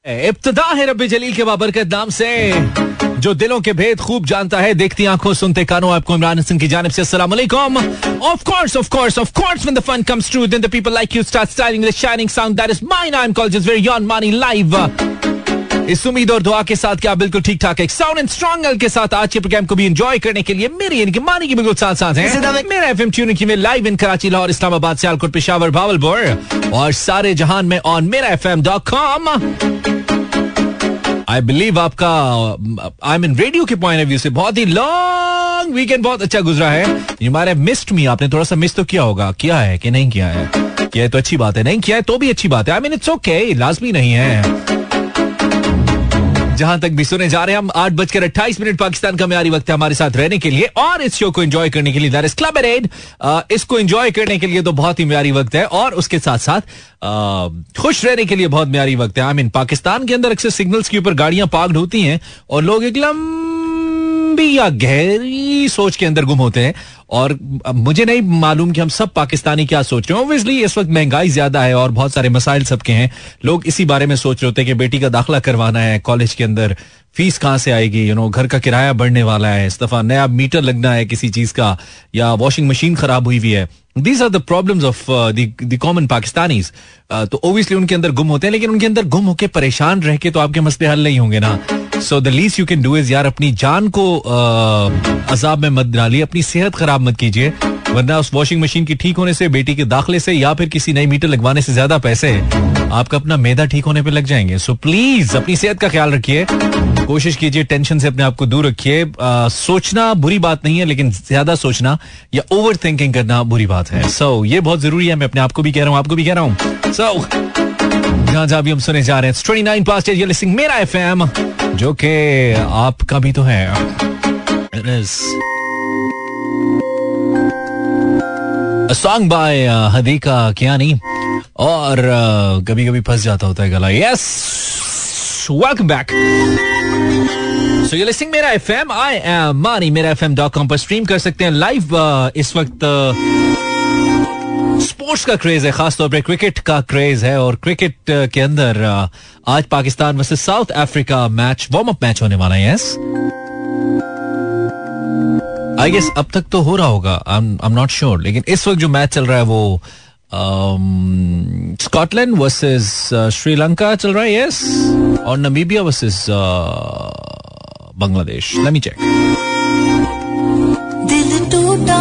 इब्तिदा है रब्बे जलील के बाबरकत नाम से, जो दिलों के भेद खूब जानता है, देखती आंखों सुनते कानों, आपको इमरान हसन की जानिब से अस्सलाम वालेकुम. Of course, when the fun comes true, then the people like you start styling the shining sound that is mine. I'm called just very on money live. इस उम्मीद और दुआ के साथ कि आप बिल्कुल ठीक ठाक एक साउंड एंड स्ट्रॉन्ग के साथ आज के प्रोग्राम को भी एंजॉय करने के लिए मेरी यानी कि मानी की बिल्कुल साथ साथ हैं. मेरा एफएम ट्यूनिंग की में लाइव इन कराची, लाहौर, इस्लामाबाद, सियालकोट, पेशावर, भावलपुर और सारे जहान में ऑन merafm.com. आई बिलीव आपका आई मीन रेडियो के पॉइंट ऑफ व्यू से बहुत ही लॉन्ग वीकेंड बहुत अच्छा गुजरा है. हमारे मिस्ड मी, आपने थोड़ा सा मिस तो किया होगा. किया है कि नहीं किया है? किया है तो अच्छी बात है, नहीं किया है तो भी अच्छी बात है. आई मीन इट्स ओके, लाजमी नहीं है. जहां तक भी सुने जा रहे हैं हम, 8:28 पाकिस्तान का म्यारी वक्त है हमारे साथ रहने के लिए और इस शो को एंजॉय करने के लिए. That is club at 8. इसको एंजॉय करने के लिए तो बहुत ही म्यारी वक्त है और उसके साथ साथ खुश रहने के लिए बहुत म्यारी वक्त है. आई मीन पाकिस्तान के अंदर अक्सर सिग्नल्स के ऊपर गाड़ियां पार्क्ड होती हैं और लोग एक लंबी या गहरी सोच के अंदर गुम होते हैं और मुझे नहीं मालूम कि हम सब पाकिस्तानी क्या सोच रहे हैं. ऑब्वियसली इस वक्त महंगाई ज्यादा है और बहुत सारे मसाइल सबके हैं. लोग इसी बारे में सोच रहे होते हैं कि बेटी का दाखिला करवाना है कॉलेज के अंदर, फीस कहाँ से आएगी, घर का किराया बढ़ने वाला है, इस दफा नया मीटर लगना है किसी चीज का, या वॉशिंग मशीन खराब हुई है. These are the problems of the common Pakistanis. तो obviously उनके अंदर गुम होते हैं, लेकिन उनके अंदर गुम होके परेशान रह के तो आपके मसले हल नहीं होंगे ना. So the least you can do is यार अपनी जान को अजाब में मत डालिए, अपनी सेहत खराब मत कीजिए, वरना उस वॉशिंग मशीन की ठीक होने से, बेटी के दाखिले से या फिर किसी नई मीटर लगवाने से ज्यादा पैसे आपका अपना मैदा ठीक होने पे लग जाएंगे. सो प्लीज अपनी सेहत का ख्याल रखिए, कोशिश कीजिए, टेंशन से अपने आप को दूर रखिए. सोचना बुरी बात नहीं है, लेकिन ज्यादा सोचना या ओवर थिंकिंग करना बुरी बात है. सो ये बहुत जरूरी है. मैं अपने आप को भी कह रहा हूँ, आपको भी कह रहा हूँ. सो जहां भी हम सुने जा रहे हैं, 29 you're listening मेरा एफएम, जो कि आपका भी तो है. A song by Hadika Kiani और कभी कभी फंस जाता होता है गला. Yes, welcome back. So you're listening मेरा FM. I am Mani. merafm.com पर स्ट्रीम कर सकते हैं लाइव. इस वक्त स्पोर्ट्स का क्रेज है, खासतौर पर क्रिकेट का क्रेज है और क्रिकेट के अंदर आज Pakistan versus South Africa match, warm up match होने वाला है. यस, आई गेस अब तक तो हो रहा होगा, आई एम नॉट श्योर, लेकिन इस वक्त जो मैच चल रहा है वो स्कॉटलैंड वर्सेस श्रीलंका चल रहा है. यस, और Namibia versus Bangladesh. Let me check. दिल टूटा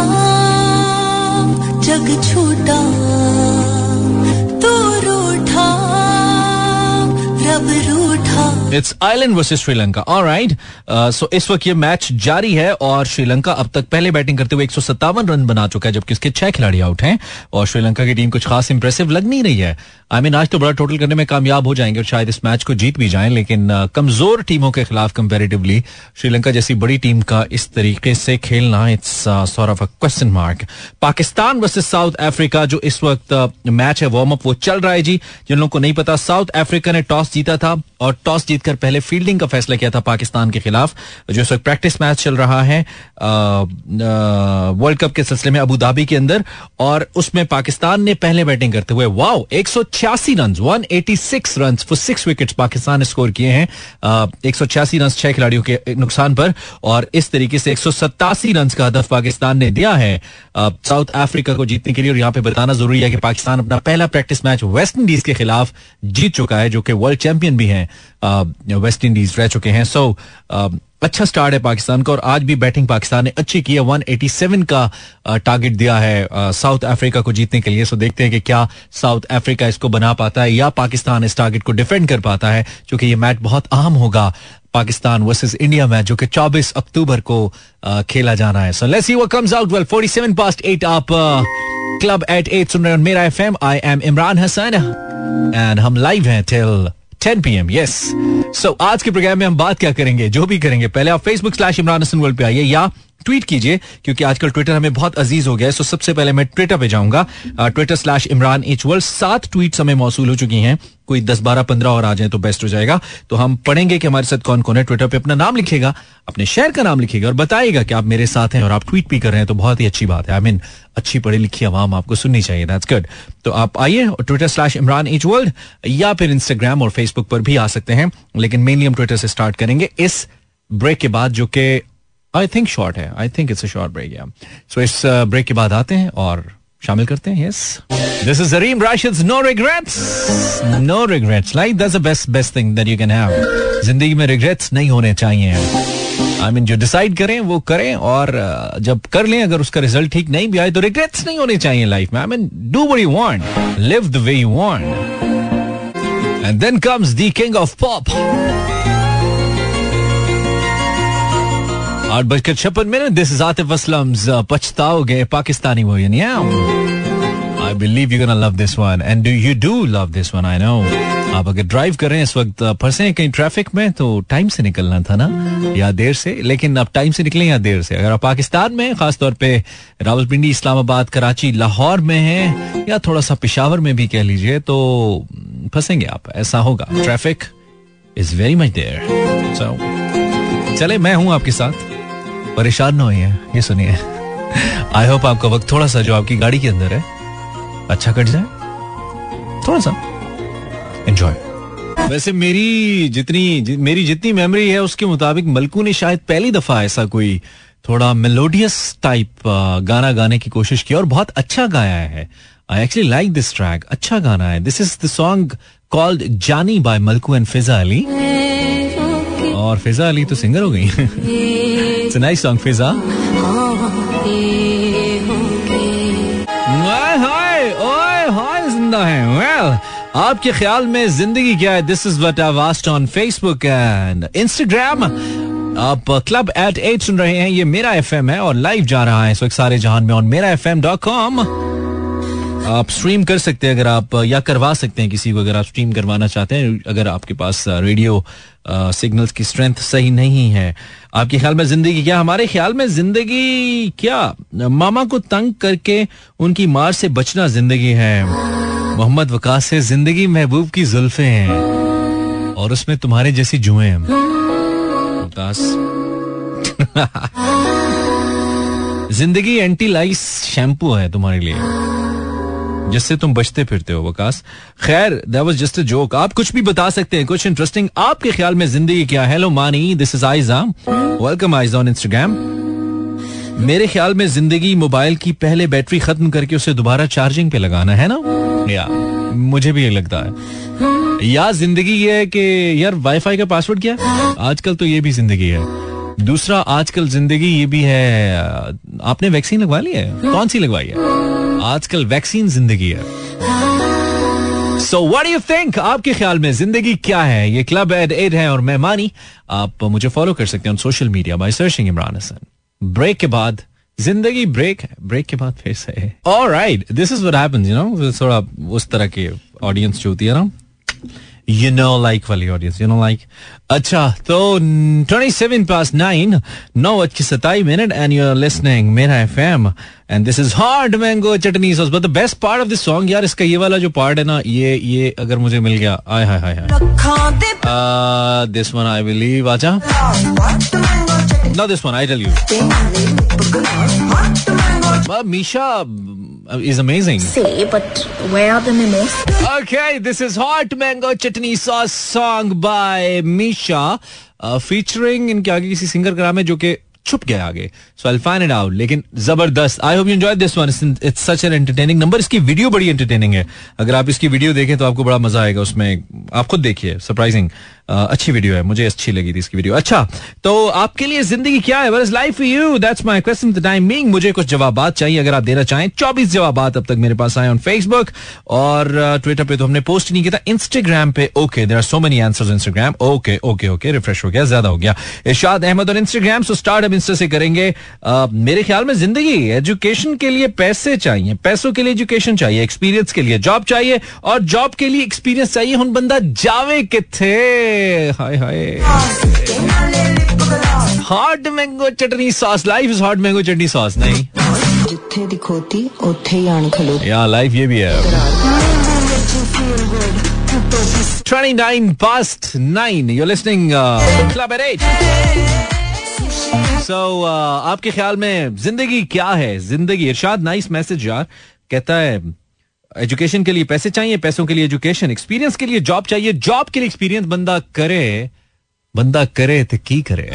जग छूटा तू रूठा रब रूठा. It's Ireland versus Sri Lanka. Alright, so इस वक्त ये मैच जारी है और श्रीलंका अब तक पहले बैटिंग करते हुए 157 रन बना चुका है, जबकि उसके 6 खिलाड़ी आउट हैं और श्रीलंका की टीम कुछ खास इंप्रेसिव लग नहीं रही है. आई मीन आज तो बड़ा टोटल करने में कामयाब हो जाएंगे और शायद इस मैच को जीत भी जाएं, लेकिन कमजोर टीमों के खिलाफ कंपैरेटिवली श्रीलंका जैसी बड़ी टीम का इस तरीके से खेलना, it's sort of a question mark. Pakistan versus South Africa जो इस वक्त मैच है, वार्म अप वो चल रहा है जी. जिन लोगों को नहीं पता, साउथ अफ्रीका ने टॉस जीता था और टॉस जीतकर पहले फील्डिंग का फैसला किया था पाकिस्तान के खिलाफ, जो इस वक्त प्रैक्टिस मैच चल रहा है वर्ल्ड कप के सिलसिले में अबू धाबी के अंदर, और उसमें पाकिस्तान ने पहले बैटिंग करते हुए 186 run 186 run for 6 wickets Pakistan ने स्कोर किए हैं. 186 रन 6 खिलाड़ियों के नुकसान पर, और इस तरीके से 187 रन का हदफ पाकिस्तान ने दिया है साउथ अफ्रीका को जीतने के लिए. और यहाँ पे बताना जरूरी है कि पाकिस्तान अपना पहला प्रैक्टिस मैच वेस्ट इंडीज के खिलाफ जीत चुका है, जो कि वर्ल्ड चैंपियन भी हैं, वेस्ट इंडीज रह चुके हैं. सो अच्छा स्टार्ट है पाकिस्तान का और आज भी बैटिंग पाकिस्तान ने अच्छी की है. 187 का टारगेट दिया है साउथ अफ्रीका को जीतने के लिए. सो देखते हैं कि क्या साउथ अफ्रीका इसको बना पाता है या पाकिस्तान इस टारगेट को डिफेंड कर पाता है, क्योंकि ये मैच बहुत अहम होगा. पाकिस्तान वर्सेस इंडिया मैच जो कि 24 अक्टूबर को खेला जाना है. So let's see what comes out. Well, 8:47 आप क्लब एट 8 सुन रहे हैं Mera FM. I am Imran Hasan and हम लाइव हैं टिल 10 PM. यस, सो आज के प्रोग्राम में हम बात क्या करेंगे, जो भी करेंगे, पहले आप Facebook/इमरान हसन वर्ल्ड पे आइए या ट्वीट कीजिए, क्योंकि आजकल ट्विटर हमें बहुत अजीज हो गया है. सो सबसे पहले मैं ट्विटर पे जाऊंगा, Twitter/ImranH World. 7 ट्वीट्स हमें मौसूल हो चुकी हैं. कोई 10, 12, 15 और आ जाए तो बेस्ट हो जाएगा. तो हम पढ़ेंगे कि हमारे साथ कौन कौन है. ट्विटर पे अपना नाम लिखेगा, अपने शहर का नाम लिखेगा और बताइएगा कि आप मेरे साथ हैं और आप ट्वीट भी कर रहे हैं. तो बहुत ही अच्छी बात है. आई मीन अच्छी पढ़ी लिखी आवाम आपको सुननी चाहिए. That's good. तो आप आइए Twitter/ImranH World या फिर इंस्टाग्राम और फेसबुक पर भी आ सकते हैं, लेकिन मेनली हम ट्विटर से स्टार्ट करेंगे इस ब्रेक के बाद, जो कि आई थिंक शॉर्ट है. I think it's a short break. So इस ब्रेक के बाद आते हैं और शामिल करते हैं. Yes, this is Zareem Rashid's No Regrets. No regrets. Like that's the best thing that you can have. जिंदगी में रिग्रेट्स नहीं होने चाहिए. आई मीन जो डिसाइड करें वो करें, और जब कर लें अगर उसका रिजल्ट ठीक नहीं भी आए तो रिग्रेट्स नहीं होने चाहिए लाइफ में. I mean do what you want, live the way you want. And then comes the king of pop. 8:56. This is Atif Aslam's पछताओगे Pakistani version. I believe you're gonna love this one, and you do love this one, I know. आप अगर drive कर रहे हैं इस वक्त, फंसे हैं कहीं ट्रैफिक में, तो टाइम से निकलना था ना, या देर से. लेकिन अब टाइम से निकलें या देर से, अगर आप पाकिस्तान में खासतौर पे रावलपिंडी, इस्लामाबाद, कराची, लाहौर में हैं, या थोड़ा सा पेशावर में भी कह लीजिए, तो फंसेंगे आप. ऐसा होगा. Traffic is very much there. So चले, मैं हूं आपके साथ, परेशान ना होइए. ये सुनिए, आई होप आपका वक्त थोड़ा सा जो आपकी गाड़ी के अंदर है अच्छा कट जाए, थोड़ा सा एंजॉय. वैसे मेरी जितनी मेमोरी है उसके मुताबिक मलकू ने शायद पहली दफा ऐसा कोई थोड़ा मेलोडियस टाइप गाना गाने की कोशिश की और बहुत अच्छा गाया है. I actually like this track. अच्छा गाना है. This is the song called Jaani by Malku and Fiza Ali. और फिजा अली तो सिंगर हो गई. It's a nice song. Fiza जिंदा है. वेल, आपके ख्याल में जिंदगी क्या है? This is what I have asked on Facebook and Instagram. आप क्लब एट 8 सुन रहे हैं. ये मेरा FM है और लाइव जा रहा है इस वक्त सारे जहान में ऑन merafm.com. आप स्ट्रीम कर सकते हैं अगर आप, या करवा सकते हैं किसी को अगर आप स्ट्रीम करवाना चाहते हैं, अगर आपके पास रेडियो सिग्नल्स की स्ट्रेंथ सही नहीं है. आपके ख्याल में जिंदगी क्या? हमारे ख्याल में जिंदगी क्या, मामा को तंग करके उनकी मार से बचना जिंदगी है. मोहम्मद वकास से जिंदगी महबूब की जुल्फे हैं और उसमें तुम्हारे जैसी जुएं हैं. वकास जिंदगी एंटी लाइस शैम्पू है तुम्हारे लिए जिससे तुम बचते फिरते हो. वकास, खैर that was just a joke. आप कुछ भी बता सकते हैं, कुछ इंटरेस्टिंग. आपके ख्याल में जिंदगी क्या? Hello Mani, this is Aiza. Welcome Aiza on Instagram. मेरे ख्याल में जिंदगी मोबाइल की पहले बैटरी खत्म करके उसे दोबारा चार्जिंग पे लगाना है ना. या मुझे भी ये लगता है. या जिंदगी ये है कि यार वाईफाई का पासवर्ड क्या, आजकल तो ये भी जिंदगी है. दूसरा, आजकल जिंदगी ये भी है, आपने वैक्सीन लगवा ली है? कौन सी लगवाई है? आजकल वैक्सीन जिंदगी है. So what do you think? आपके ख्याल में जिंदगी क्या है? ये क्लब एट 8 है और मैं मानी. आप मुझे फॉलो कर सकते हैं social media by searching Imran Hasan. Break के बाद जिंदगी ब्रेक है, ब्रेक के बाद फिर से. Alright, this is what happens, you know. थोड़ा उस तरह की ऑडियंस जो होती है ना, you know, like वाली ऑडियंस, you know, like. अच्छा, तो 9:27 9:27 and you're listening Mera FM and this is Hard Mango Chutney Sauce. But the best part of this song, यार, इसका ये वाला जो पार्ट है ना, ये अगर मुझे मिल गया, आय हाय हाय हाय. This one I believe, आजा. Now this one I tell you. Misha is amazing. Say, but where are the memos? Okay, this is Hot Mango Chutney Sauce song by Misha, featuring इनके आगे किसी सिंगर का नाम है जो कि छुप गया आगे. So I'll find it out. लेकिन जबरदस्त. I hope you enjoyed this one. It's such an entertaining number. इसकी वीडियो बड़ी एंटरटेनिंग है. अगर आप इसकी वीडियो देखें तो आपको बड़ा मजा आएगा उसमें. आप खुद देखिए, सरप्राइजिंग अच्छी वीडियो है. मुझे अच्छी लगी थी इसकी वीडियो. अच्छा, तो आपके लिए जिंदगी क्या है? What is life for you? That's my question for the time being. मुझे कुछ जवाबात चाहिए अगर आप देना चाहें. 24 जवाबात अब तक मेरे पास आए ऑन फेसबुक और ट्विटर पे तो हमने पोस्ट नहीं किया था. इंस्टाग्राम पे okay, there are so many answers Instagram. Okay, refresh हो गया, ज्यादा हो गया. इरशाद अहमद और इंस्टाग्राम. सो स्टार्ट अब इंस्टा से करेंगे. मेरे ख्याल में जिंदगी, एजुकेशन के लिए पैसे चाहिए, पैसों के लिए एजुकेशन चाहिए, एक्सपीरियंस के लिए जॉब चाहिए और जॉब के लिए एक्सपीरियंस चाहिए. हुन बंदा जावे किथे. हाय हाय hot mango chutney sauce. Life is hot mango chutney sauce. नहीं, जिथे दिखोती उथे ही आन खलो. या लाइफ ये भी है. 29 past 9. You're listening Club at 8. So आपके ख्याल में जिंदगी क्या है? जिंदगी. इरशाद नाइस मैसेज यार. कहता है एजुकेशन के लिए पैसे चाहिए, पैसों के लिए एजुकेशन, एक्सपीरियंस के लिए जॉब चाहिए, जॉब के लिए एक्सपीरियंस. बंदा करे तो की करे.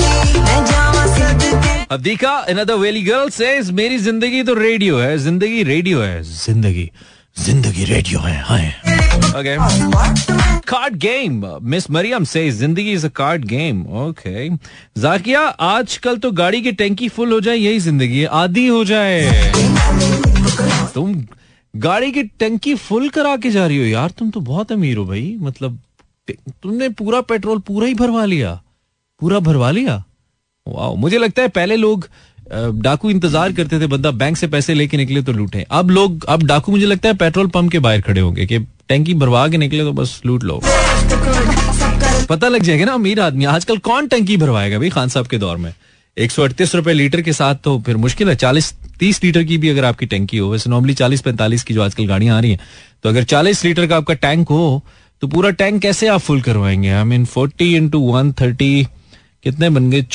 अब देखा another वेली गर्ल says मेरी जिंदगी तो रेडियो है. जिंदगी रेडियो है. जिंदगी रेडियो है. हाय. Okay. Card game. Miss Mariam says जिंदगी is a card game. Okay. Zakia आजकल तो गाड़ी की टैंकी फुल हो जाए यही जिंदगी है. आधी हो जाए. तुम गाड़ी की टैंकी फुल करा के जा रही हो यार. तुम तो बहुत अमीर हो भाई. मतलब तुमने पूरा पेट्रोल पूरा ही भरवा लिया. वाह. मुझे लगता है पहले लोग डाकू इंतजार करते थे बंदा बैंक से पैसे लेके निकले तो लूटे. अब डाकू मुझे लगता है पेट्रोल पंप के बाहर खड़े होंगे कि टैंकी भरवा के निकले तो बस लूट लो. पता लग जाएगा ना अमीर आदमी. आजकल कौन टैंकी भरवाएगा भाई खान साहब के दौर में. 138 रुपए लीटर के साथ तो फिर मुश्किल है. 40-30 लीटर की भी अगर आपकी टैंकी हो, वैसे नॉर्मली 40-45 की जो आजकल गाड़ियां आ रही हैं, तो अगर 40 लीटर का आपका टैंक हो तो पूरा टैंक कैसे आप फुल करवाएंगे? आई मीन 40 into 130 कितने बन गए?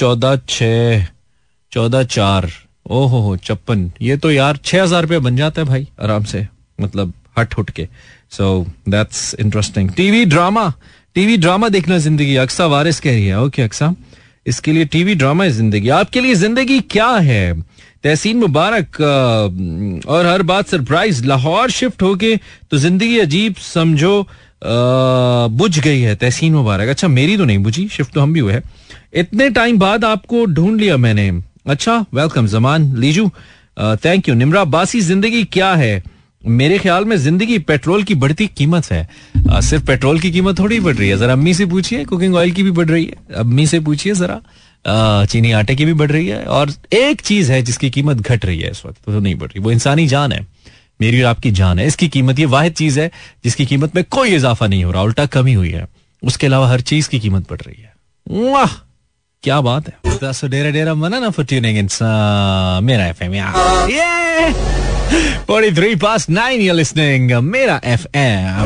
14-4 ओहो 56. ये तो यार 6,000 रुपये बन जाता है भाई आराम से. मतलब हट के. So that's interesting. TV drama देखना जिंदगी. अक्सा वारिस कह रही है. ओके अक्सा, इसके लिए टीवी ड्रामा है जिंदगी. आपके लिए जिंदगी क्या है? तहसीन मुबारक. और हर बात सरप्राइज. लाहौर शिफ्ट होके तो जिंदगी अजीब समझो बुझ गई है. तहसीन मुबारक. अच्छा मेरी तो नहीं बुझी, शिफ्ट तो हम भी हुए हैं. इतने टाइम बाद आपको ढूंढ लिया मैंने. अच्छा वेलकम जमान लीजू. Thank you. निमरा अब्बासी. जिंदगी क्या है? मेरे ख्याल में जिंदगी पेट्रोल की बढ़ती कीमत है. सिर्फ पेट्रोल की कीमत थोड़ी बढ़ रही है. जरा अम्मी से पूछिए. कुकिंग ऑयल की भी बढ़ रही है. अम्मी से पूछिए जरा. चीनी आटे की भी बढ़ रही है. और एक चीज है जिसकी कीमत घट रही है इस वक्त, तो नहीं बढ़ रही. वो इंसानी जान है. मेरी और आपकी जान है. इसकी कीमत, ये वाहिद चीज है जिसकी कीमत में कोई इजाफा नहीं हो रहा, उल्टा कमी हुई है. उसके अलावा हर चीज की कीमत बढ़ रही है. वाह क्या बात है. डेरा मना ना for tuning in Mera FM. 43 past 9. You're listening Mera FM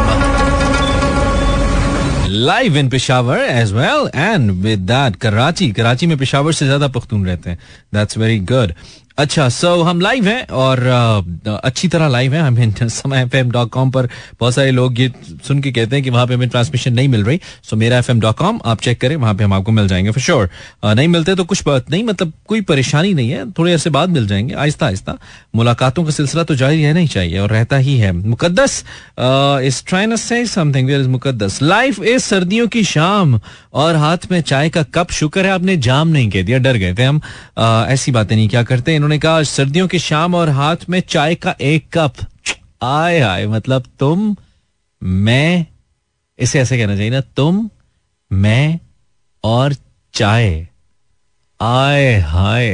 live in Peshawar as well, and with that Karachi में पेशावर से ज्यादा पख्तून रहते हैं. That's very good. अच्छा सो हम लाइव हैं और अच्छी तरह लाइव हैं. हमें SamaFM.com पर बहुत सारे लोग ये सुन के कहते हैं कि वहां पे हमें ट्रांसमिशन नहीं मिल रही. सो मेरा FM.com आप चेक करें, वहां पे हम आपको मिल जाएंगे फॉर श्योर. नहीं मिलते तो कुछ बात नहीं, मतलब कोई परेशानी नहीं है. थोड़े अरसे बाद मिल जाएंगे. आहिस्ता आहिस्ता मुलाकातों का सिलसिला तो जारी रहना ही चाहिए और रहता ही है. Muqaddas is trying to say something. Where is Muqaddas? Life is सर्दियों की शाम और हाथ में चाय का कप. शुक्र है आपने जाम नहीं कह दिया, डर गए थे हम. ऐसी बातें नहीं क्या करते. इन्होंने कहा सर्दियों की शाम और हाथ में चाय का एक कप. आए हाय, मतलब तुम मैं, इसे ऐसे कहना चाहिए ना, तुम मैं और चाय. आए हाय.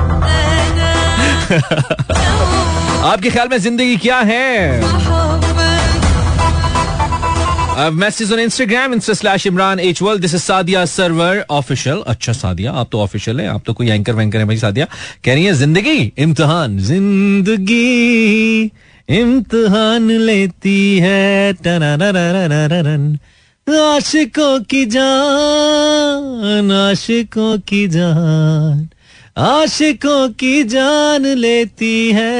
आपके ख्याल में जिंदगी क्या है? Message on Instagram Insta/Imran H World. This is Sadia Sarwar official. अच्छा सादिया आप तो ऑफिशियल है, आप तो कोई एंकर वैंकर है भाई. सादिया कह रही है जिंदगी इम्तिहान. जिंदगी इम्तिहान लेती है. आशिकों की जान, आशिकों की जान, आशिकों की जान लेती है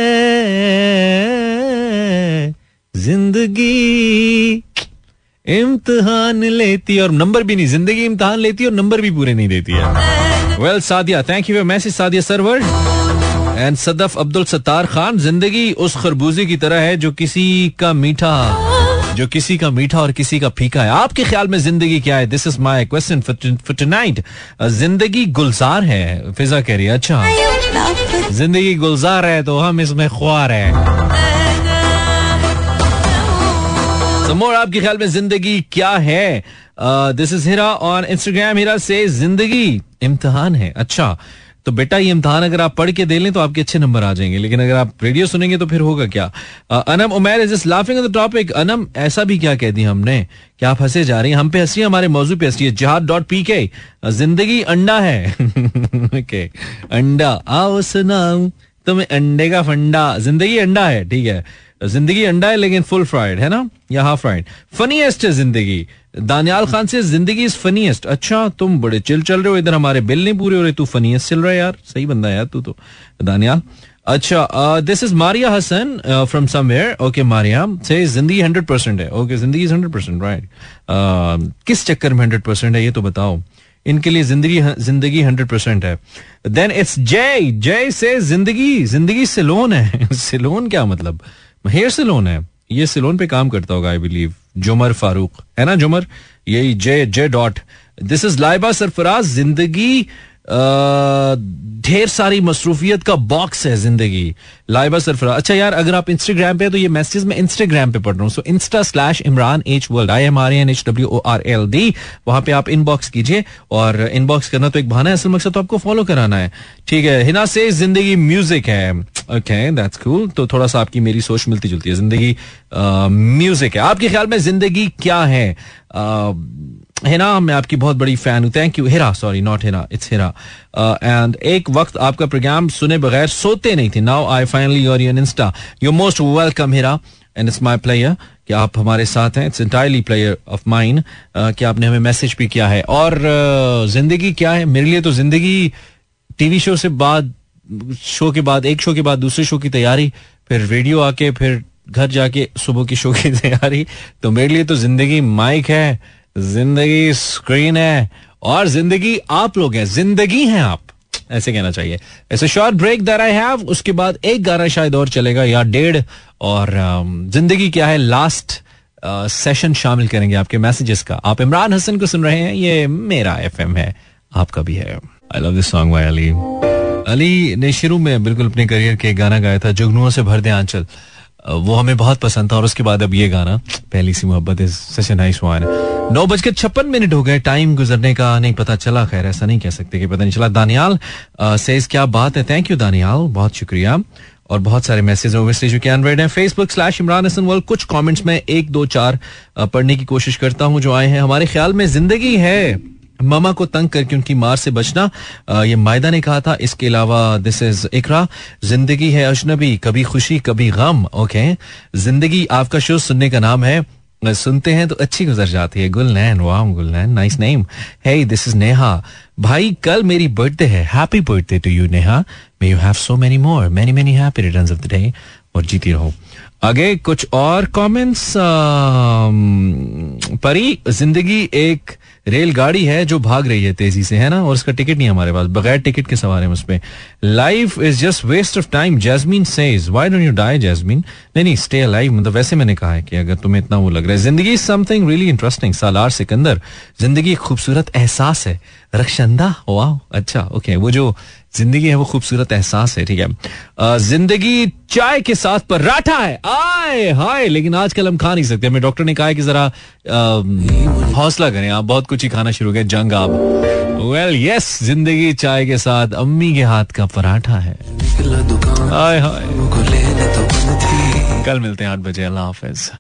जिंदगी. इम्तिहान लेती और नंबर भी नहीं. जिंदगी इम्तिहान लेती और नंबर भी पूरे नहीं देती है. Well Sadia, thank you for message Sadia Sarwar. And Sadaf Abdul Sattar Khan. जिंदगी उस खरबूजे की तरह है जो किसी का मीठा और किसी का फीका है. आपके ख्याल में जिंदगी क्या है? This is my question for tonight. जिंदगी गुलजार है, फिजा कह रही है. अच्छा जिंदगी गुलजार है तो हम इसमें ख्वार हैं. मोर आपके ख्याल में जिंदगी क्या है? This is Hira on Instagram. Hira से जिंदगी इम्तिहान है. अच्छा तो बेटा ये इम्तिहान अगर आप पढ़ के दे लें तो आपके अच्छे नंबर आ जाएंगे, लेकिन अगर आप रेडियो सुनेंगे तो फिर होगा क्या. Anam Umair is just laughing on the topic. Anam ऐसा भी क्या कह दिया हमने कि आप हंसे जा रही हैं? हम पे हंसी, हमारे मौजू पे हंसी है. jihad.pk जिंदगी अंडा है. ओके अंडा आओ सुनाऊं तुम्हें अंडे का फंडा. जिंदगी अंडा है, ठीक है, जिंदगी अंडा है लेकिन फुल फ्राइड है ना या हाफ फ्राइड. फनीएस्ट है जिंदगी. दानियाल खान से जिंदगी इज फनीएस्ट. अच्छा तुम बड़े चिल चल रहे हो, इधर हमारे बिल नहीं पूरे हो रहे, तू फनीएस्ट चल रहा है यार. सही बंदा है यार तू तो दानियाल. अच्छा this is Maria Hasan from somewhere. Okay Maria से जिंदगी 100% है. ओके जिंदगी 100% राइट. किस चक्कर में 100% है ये तो बताओ. इनके लिए जिंदगी 100% है. देन इट्स जय से जिंदगी सिलोन है. सिलोन क्या मतलब? हेयर सिलोन है. ये सिलोन पे काम करता होगा आई बिलीव. जुमर फारूक है ना, जुमर यही J dot. This is Laiba Sarfaraz. जिंदगी ढेर सारी मसरूफियत का बॉक्स है जिंदगी. लाइबा सरफराज. अच्छा यार अगर आप इंस्टाग्राम पे, तो ये मैसेज मैं इंस्टाग्राम पे पढ़ रहा हूँ. सो insta/ImranH World IMRANHWORLD. वहां पे आप इनबॉक्स कीजिए, और इनबॉक्स करना तो एक बहाना है, असल मकसद तो आपको फॉलो कराना है. ठीक है. हिना से जिंदगी म्यूजिक है. Okay that's cool. तो थोड़ा सा आपकी मेरी सोच मिलती जुलती है. जिंदगी म्यूजिक है. आपके ख्याल में जिंदगी क्या है? हिना मैं आपकी बहुत बड़ी फैन हूँ. Thank you. Hira, sorry not Hira, it's Hira. And एक वक्त आपका प्रोग्राम सुने बगैर सोते नहीं थे. Now I finally you're on insta. You most welcome Hira, and it's my pleasure कि आप हमारे साथ हैं. It's entirely pleasure of mine कि आपने हमें मैसेज भी किया है. और जिंदगी क्या है मेरे लिए? तो जिंदगी टीवी शो से बाद, शो के बाद, एक शो के बाद दूसरे शो की तैयारी, फिर रेडियो आके, फिर घर जाके सुबह की शो की तैयारी. तो मेरे लिए तो जिंदगी माइक है, जिंदगी स्क्रीन है, और जिंदगी आप लोग हैं. जिंदगी हैं आप, ऐसे कहना चाहिए. ऐसे short break that I have, उसके बाद एक गाना शायद और चलेगा या 1.5. और जिंदगी क्या है लास्ट सेशन शामिल करेंगे आपके मैसेजेस का. आप इमरान हसन को सुन रहे हैं. ये मेरा FM है, आपका भी है. I love this song by Ali. Ali ने शुरू में बिल्कुल अपने करियर के गाना गाया था, जुगनुओं से भर दे आंचल. वो हमें बहुत पसंद था. और उसके बाद अब ये गाना, पहली सी मोहब्बत is such a nice one. 9:56 हो गए. टाइम गुजरने का नहीं पता चला. खैर ऐसा नहीं कह सकते कि पता नहीं चला. दानियाल सेज क्या बात है. थैंक यू दानियाल, बहुत शुक्रिया. और बहुत सारे मैसेज ओवरस्टे जो कि अनरेड हैं. Facebook/इमरान हसन वर्ल्ड. कुछ कमेंट्स में 1, 2, 4 पढ़ने की कोशिश करता हूँ जो आए हैं. हमारे ख्याल में जिंदगी है मामा को तंग करके उनकी मार से बचना. ये मायदा ने कहा था. इसके अलावा दिस इज इकरा. जिंदगी है अजनबी, कभी खुशी कभी गम. ओके जिंदगी आपका शो सुनने का नाम है, सुनते हैं तो अच्छी गुजर जाती है. गुलनैन, वाह Gulnain, nice name. Hey this is Neha. भाई कल मेरी बर्थडे है. Happy birthday to you Neha. May you have so many more, many many happy returns of the day. और जीती रहो. आगे कुछ और कमेंट्स. परी, जिंदगी एक रेलगाड़ी है जो भाग रही है तेजी से, है ना, और उसका टिकट नहीं हमारे पास, बगैर टिकट के सवार हैं उसमें. Life is just waste of time. Jasmine says why don't you die. Jasmine नहीं स्टे अलाइव. मतलब वैसे मैंने कहा है कि अगर तुम्हें इतना वो लग रहा है. जिंदगी something really interesting. Salar Sikandar. जिंदगी एक खूबसूरत एहसास है. रक्षंदा, वाह अच्छा ओके. वो जो जिंदगी है वो खूबसूरत एहसास है. ठीक है. जिंदगी चाय के साथ पराठा है. आए हाय, लेकिन आजकल हम खा नहीं सकते. हमें डॉक्टर ने कहा है कि जरा हौसला करें, आप बहुत कुछ ही खाना शुरू करें. जंग आप. वेल यस, जिंदगी चाय के साथ अम्मी के हाथ का पराठा है. हाय हाय. कल मिलते हैं 8 बजे. अल्लाह हाफिज.